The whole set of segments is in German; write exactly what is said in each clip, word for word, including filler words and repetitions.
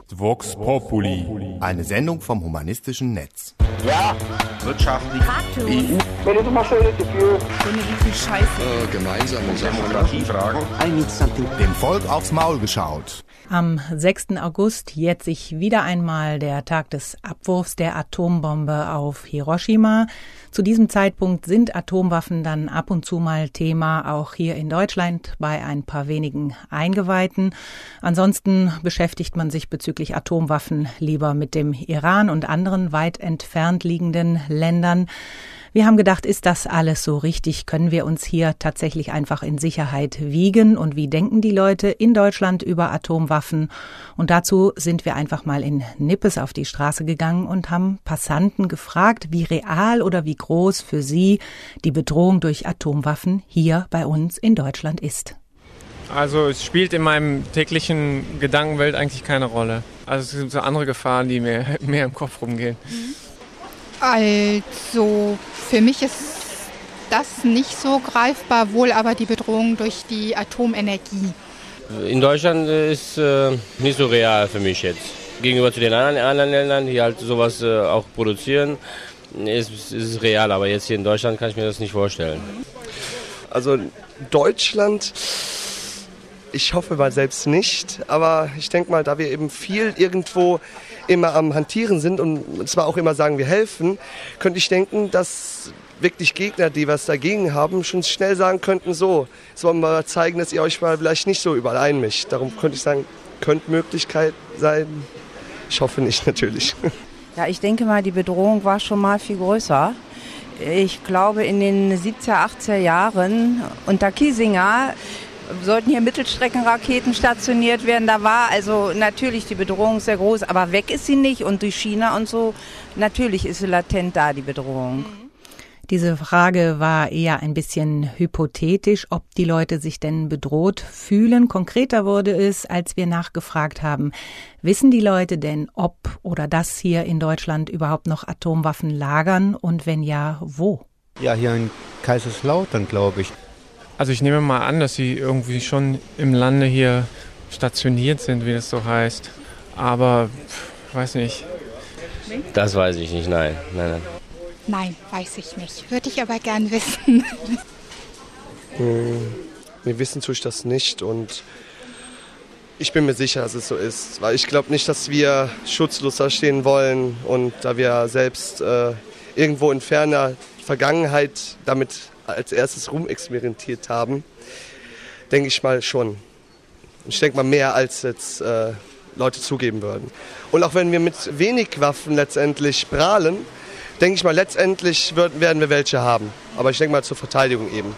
Vox Populi. Eine Sendung vom Humanistischen Netz. Ja, wirtschaftlich, E U. Wenn du mal schön dafür. So eine riesen Scheiße. Äh, gemeinsame Demokratiefragen. I need something. Dem Volk aufs Maul geschaut. Am sechsten August jährt sich wieder einmal der Tag des Abwurfs der Atombombe auf Hiroshima. Zu diesem Zeitpunkt sind Atomwaffen dann ab und zu mal Thema, auch hier in Deutschland bei ein paar wenigen Eingeweihten. Ansonsten beschäftigt man sich bezüglich Atomwaffen lieber mit dem Iran und anderen weit entfernt liegenden Ländern. Wir haben gedacht, ist das alles so richtig? Können wir uns hier tatsächlich einfach in Sicherheit wiegen? Und wie denken die Leute in Deutschland über Atomwaffen? Und dazu sind wir einfach mal in Nippes auf die Straße gegangen und haben Passanten gefragt, wie real oder wie groß für sie die Bedrohung durch Atomwaffen hier bei uns in Deutschland ist. Also es spielt in meinem täglichen Gedankenwelt eigentlich keine Rolle. Also es sind so andere Gefahren, die mir mehr im Kopf rumgehen. Also für mich ist das nicht so greifbar, wohl aber die Bedrohung durch die Atomenergie. In Deutschland ist äh, nicht so real für mich jetzt. Gegenüber zu den anderen, anderen Ländern, die halt sowas äh, auch produzieren, ist, ist es real. Aber jetzt hier in Deutschland kann ich mir das nicht vorstellen. Also Deutschland, ich hoffe mal selbst nicht, aber ich denke mal, da wir eben viel irgendwo immer am Hantieren sind und zwar auch immer sagen, wir helfen, könnte ich denken, dass wirklich Gegner, die was dagegen haben, schon schnell sagen könnten, so, jetzt wollen wir mal zeigen, dass ihr euch mal vielleicht nicht so überall einmischt. Darum könnte ich sagen, könnte Möglichkeit sein. Ich hoffe nicht, natürlich. Ja, ich denke mal, die Bedrohung war schon mal viel größer. Ich glaube, in den siebziger, achtziger Jahren unter Kiesinger sollten hier Mittelstreckenraketen stationiert werden. Da war also natürlich die Bedrohung sehr groß, aber weg ist sie nicht. Und durch China und so, natürlich ist sie latent da, die Bedrohung. Diese Frage war eher ein bisschen hypothetisch, ob die Leute sich denn bedroht fühlen. Konkreter wurde es, als wir nachgefragt haben, wissen die Leute denn, ob oder dass hier in Deutschland überhaupt noch Atomwaffen lagern und wenn ja, wo? Ja, hier in Kaiserslautern, glaube ich. Also ich nehme mal an, dass sie irgendwie schon im Lande hier stationiert sind, wie das so heißt. Aber, weiß nicht. Das weiß ich nicht, nein. Nein, nein. Nein, weiß ich nicht. Würde ich aber gern wissen. Hm, wir wissen tue ich das nicht und ich bin mir sicher, dass es so ist. Weil ich glaube nicht, dass wir schutzlos da stehen wollen und da wir selbst äh, irgendwo in ferner Vergangenheit damit als erstes rumexperimentiert haben, denke ich mal schon. Ich denke mal mehr, als jetzt äh, Leute zugeben würden. Und auch wenn wir mit wenig Waffen letztendlich prahlen, denke ich mal, letztendlich wird, werden wir welche haben. Aber ich denke mal zur Verteidigung eben.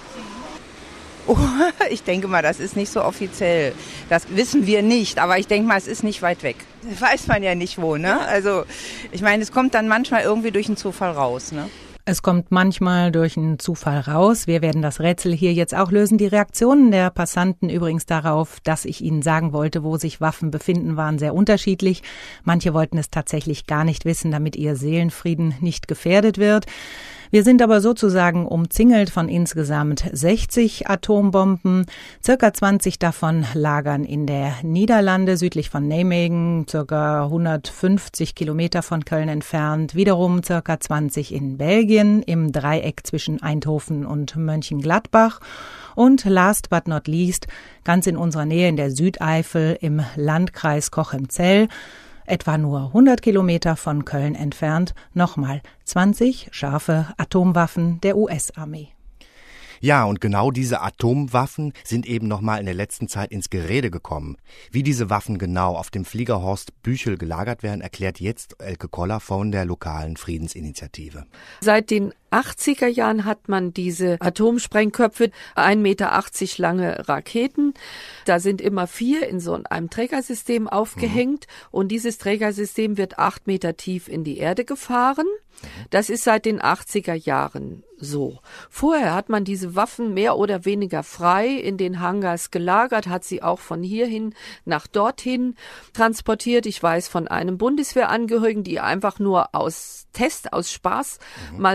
Oh, ich denke mal, das ist nicht so offiziell. Das wissen wir nicht, aber ich denke mal, es ist nicht weit weg. Das weiß man ja nicht wo, ne? Also ich meine, es kommt dann manchmal irgendwie durch einen Zufall raus, ne? Es kommt manchmal durch einen Zufall raus. Wir werden das Rätsel hier jetzt auch lösen. Die Reaktionen der Passanten übrigens darauf, dass ich ihnen sagen wollte, wo sich Waffen befinden, waren sehr unterschiedlich. Manche wollten es tatsächlich gar nicht wissen, damit ihr Seelenfrieden nicht gefährdet wird. Wir sind aber sozusagen umzingelt von insgesamt sechzig Atombomben. Circa zwanzig davon lagern in der Niederlande, südlich von Nijmegen, circa hundertfünfzig Kilometer von Köln entfernt. Wiederum circa zwanzig in Belgien, im Dreieck zwischen Eindhoven und Mönchengladbach. Und last but not least, ganz in unserer Nähe in der Südeifel im Landkreis Cochem-Zell, etwa nur hundert Kilometer von Köln entfernt, nochmal zwanzig scharfe Atomwaffen der U S-Armee. Ja, und genau diese Atomwaffen sind eben nochmal in der letzten Zeit ins Gerede gekommen. Wie diese Waffen genau auf dem Flieger Horst Büchel gelagert werden, erklärt jetzt Elke Koller von der lokalen Friedensinitiative. Seit den achtziger Jahren hat man diese Atomsprengköpfe, ein Meter achtzig lange Raketen. Da sind immer vier in so einem Trägersystem aufgehängt mhm. und dieses Trägersystem wird acht Meter tief in die Erde gefahren. Das ist seit den achtziger Jahren so. Vorher hat man diese Waffen mehr oder weniger frei in den Hangars gelagert, hat sie auch von hierhin nach dorthin transportiert. Ich weiß von einem Bundeswehrangehörigen, die einfach nur aus Test, aus Spaß mhm. mal so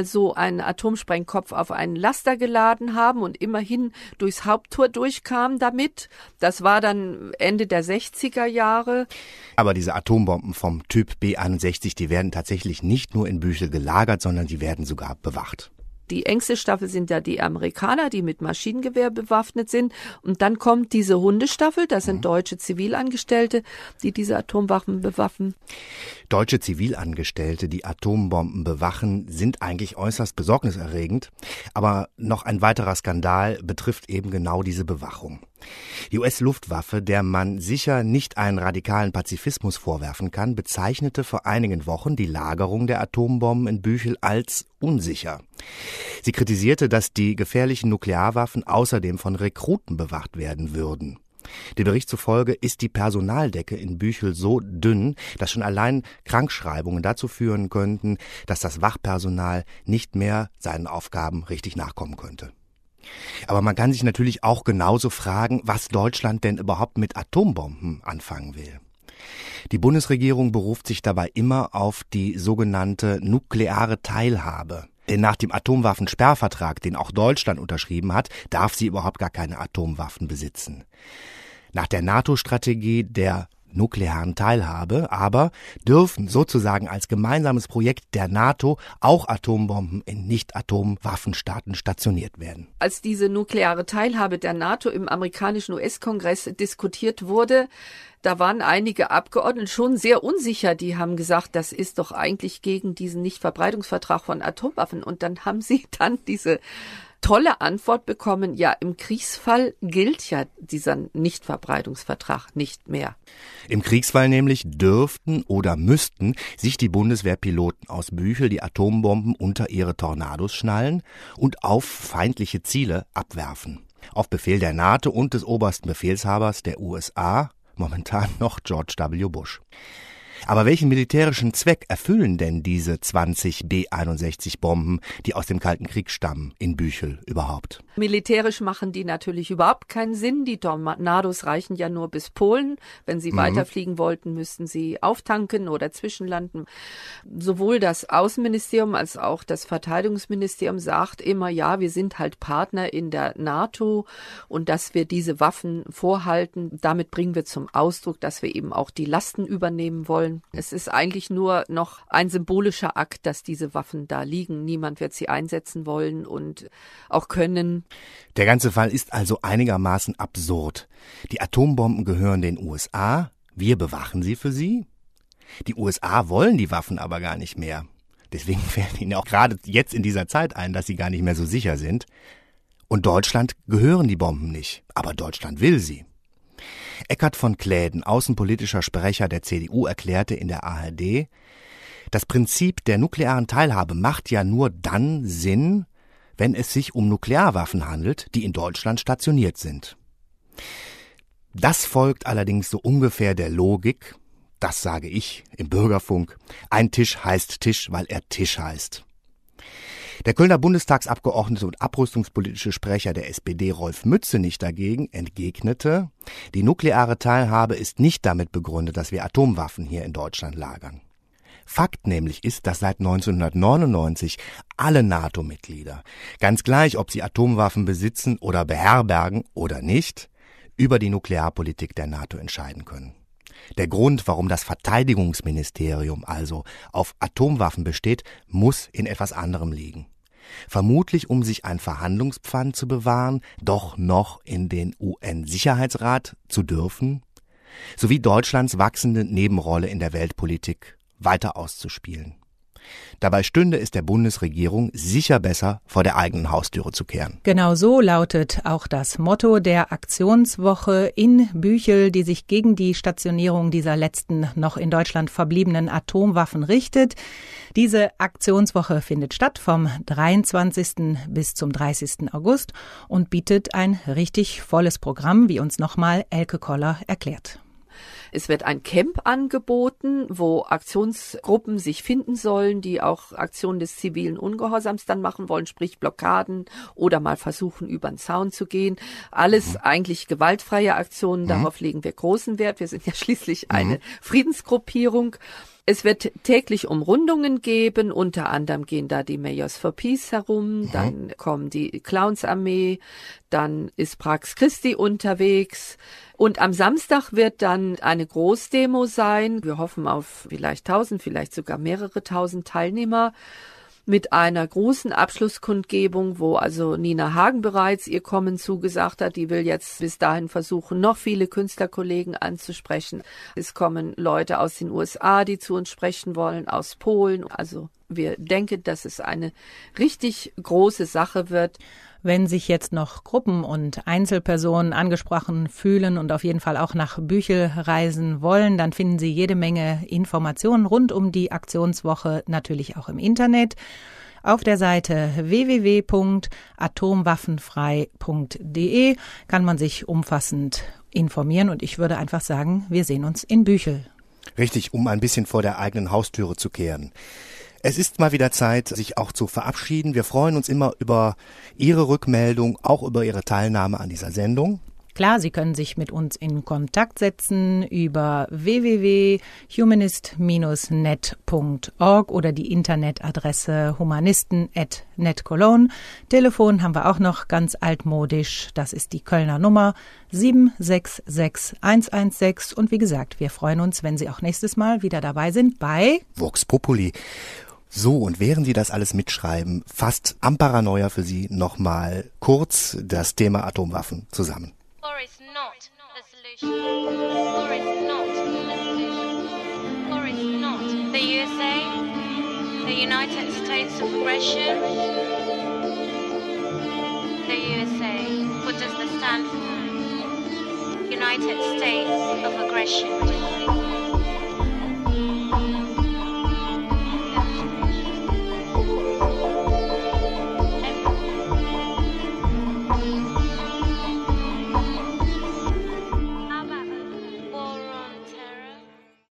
einen Atomsprengkopf auf einen Laster geladen haben und immerhin durchs Haupttor durchkamen damit. Das war dann Ende der sechziger Jahre. Aber diese Atombomben vom Typ B einundsechzig, die werden tatsächlich nicht nur in Büchel gelagert, sondern die werden sogar bewacht. Die engste Staffel sind ja die Amerikaner, die mit Maschinengewehr bewaffnet sind. Und dann kommt diese Hundestaffel, das sind deutsche Zivilangestellte, die diese Atomwaffen bewaffen. Deutsche Zivilangestellte, die Atombomben bewachen, sind eigentlich äußerst besorgniserregend. Aber noch ein weiterer Skandal betrifft eben genau diese Bewachung. Die U S-Luftwaffe, der man sicher nicht einen radikalen Pazifismus vorwerfen kann, bezeichnete vor einigen Wochen die Lagerung der Atombomben in Büchel als unsicher. Sie kritisierte, dass die gefährlichen Nuklearwaffen außerdem von Rekruten bewacht werden würden. Dem Bericht zufolge ist die Personaldecke in Büchel so dünn, dass schon allein Krankschreibungen dazu führen könnten, dass das Wachpersonal nicht mehr seinen Aufgaben richtig nachkommen könnte. Aber man kann sich natürlich auch genauso fragen, was Deutschland denn überhaupt mit Atombomben anfangen will. Die Bundesregierung beruft sich dabei immer auf die sogenannte nukleare Teilhabe. Denn nach dem Atomwaffensperrvertrag, den auch Deutschland unterschrieben hat, darf sie überhaupt gar keine Atomwaffen besitzen. Nach der NATO-Strategie der nuklearen Teilhabe aber dürfen sozusagen als gemeinsames Projekt der NATO auch Atombomben in Nicht-Atomwaffenstaaten stationiert werden. Als diese nukleare Teilhabe der NATO im amerikanischen U S-Kongress diskutiert wurde, da waren einige Abgeordnete schon sehr unsicher. Die haben gesagt, das ist doch eigentlich gegen diesen Nichtverbreitungsvertrag von Atomwaffen. Und dann haben sie dann diese tolle Antwort bekommen, ja, im Kriegsfall gilt ja dieser Nichtverbreitungsvertrag nicht mehr. Im Kriegsfall nämlich dürften oder müssten sich die Bundeswehrpiloten aus Büchel die Atombomben unter ihre Tornados schnallen und auf feindliche Ziele abwerfen. Auf Befehl der NATO und des obersten Befehlshabers der U S A, momentan noch George W. Bush. Aber welchen militärischen Zweck erfüllen denn diese zwanzig B einundsechzig Bomben, die aus dem Kalten Krieg stammen, in Büchel überhaupt? Militärisch machen die natürlich überhaupt keinen Sinn. Die Tornados reichen ja nur bis Polen. Wenn sie mhm. weiterfliegen wollten, müssten sie auftanken oder zwischenlanden. Sowohl das Außenministerium als auch das Verteidigungsministerium sagt immer, ja, wir sind halt Partner in der NATO und dass wir diese Waffen vorhalten. Damit bringen wir zum Ausdruck, dass wir eben auch die Lasten übernehmen wollen. Es ist eigentlich nur noch ein symbolischer Akt, dass diese Waffen da liegen. Niemand wird sie einsetzen wollen und auch können. Der ganze Fall ist also einigermaßen absurd. Die Atombomben gehören den U S A, wir bewachen sie für sie. Die U S A wollen die Waffen aber gar nicht mehr. Deswegen fällt ihnen auch gerade jetzt in dieser Zeit ein, dass sie gar nicht mehr so sicher sind. Und Deutschland gehören die Bomben nicht, aber Deutschland will sie. Eckart von Kläden, außenpolitischer Sprecher der C D U, erklärte in der A R D, das Prinzip der nuklearen Teilhabe macht ja nur dann Sinn, wenn es sich um Nuklearwaffen handelt, die in Deutschland stationiert sind. Das folgt allerdings so ungefähr der Logik, das sage ich im Bürgerfunk, ein Tisch heißt Tisch, weil er Tisch heißt. Der Kölner Bundestagsabgeordnete und abrüstungspolitische Sprecher der S P D Rolf Mützenich dagegen entgegnete, die nukleare Teilhabe ist nicht damit begründet, dass wir Atomwaffen hier in Deutschland lagern. Fakt nämlich ist, dass seit neunzehnhundertneunundneunzig alle NATO-Mitglieder, ganz gleich ob sie Atomwaffen besitzen oder beherbergen oder nicht, über die Nuklearpolitik der NATO entscheiden können. Der Grund, warum das Verteidigungsministerium also auf Atomwaffen besteht, muss in etwas anderem liegen. Vermutlich, um sich ein Verhandlungspfand zu bewahren, doch noch in den U N-Sicherheitsrat zu dürfen, sowie Deutschlands wachsende Nebenrolle in der Weltpolitik weiter auszuspielen. Dabei stünde es der Bundesregierung sicher besser, vor der eigenen Haustüre zu kehren. Genau so lautet auch das Motto der Aktionswoche in Büchel, die sich gegen die Stationierung dieser letzten noch in Deutschland verbliebenen Atomwaffen richtet. Diese Aktionswoche findet statt vom dreiundzwanzigsten bis zum dreißigsten August und bietet ein richtig volles Programm, wie uns nochmal Elke Koller erklärt. Es wird ein Camp angeboten, wo Aktionsgruppen sich finden sollen, die auch Aktionen des zivilen Ungehorsams dann machen wollen, sprich Blockaden oder mal versuchen, über den Zaun zu gehen. Alles mhm. eigentlich gewaltfreie Aktionen, darauf mhm. legen wir großen Wert. Wir sind ja schließlich eine mhm. Friedensgruppierung. Es wird täglich Umrundungen geben, unter anderem gehen da die Mayors for Peace herum, mhm. dann kommen die Clownsarmee, dann ist Pax Christi unterwegs und am Samstag wird dann eine Großdemo sein. Wir hoffen auf vielleicht tausend, vielleicht sogar mehrere tausend Teilnehmer mit einer großen Abschlusskundgebung, wo also Nina Hagen bereits ihr Kommen zugesagt hat. Die will jetzt bis dahin versuchen, noch viele Künstlerkollegen anzusprechen. Es kommen Leute aus den U S A, die zu uns sprechen wollen, aus Polen. Also wir denken, dass es eine richtig große Sache wird. Wenn sich jetzt noch Gruppen und Einzelpersonen angesprochen fühlen und auf jeden Fall auch nach Büchel reisen wollen, dann finden Sie jede Menge Informationen rund um die Aktionswoche natürlich auch im Internet. Auf der Seite w w w punkt atomwaffenfrei punkt d e kann man sich umfassend informieren und ich würde einfach sagen, wir sehen uns in Büchel. Richtig, um ein bisschen vor der eigenen Haustüre zu kehren. Es ist mal wieder Zeit, sich auch zu verabschieden. Wir freuen uns immer über Ihre Rückmeldung, auch über Ihre Teilnahme an dieser Sendung. Klar, Sie können sich mit uns in Kontakt setzen über w w w punkt humanist Bindestrich net punkt org oder die Internetadresse humanisten at net Cologne. Telefon haben wir auch noch ganz altmodisch. Das ist die Kölner Nummer sieben sechs sechs eins eins sechs. Und wie gesagt, wir freuen uns, wenn Sie auch nächstes Mal wieder dabei sind bei Vox Populi. So, und während Sie das alles mitschreiben, fasst Amparanoia für Sie nochmal kurz das Thema Atomwaffen zusammen. War is not a solution. War is not a solution. War is not the U S A, the United States of aggression. The U S A, what does that stand for? United States of aggression.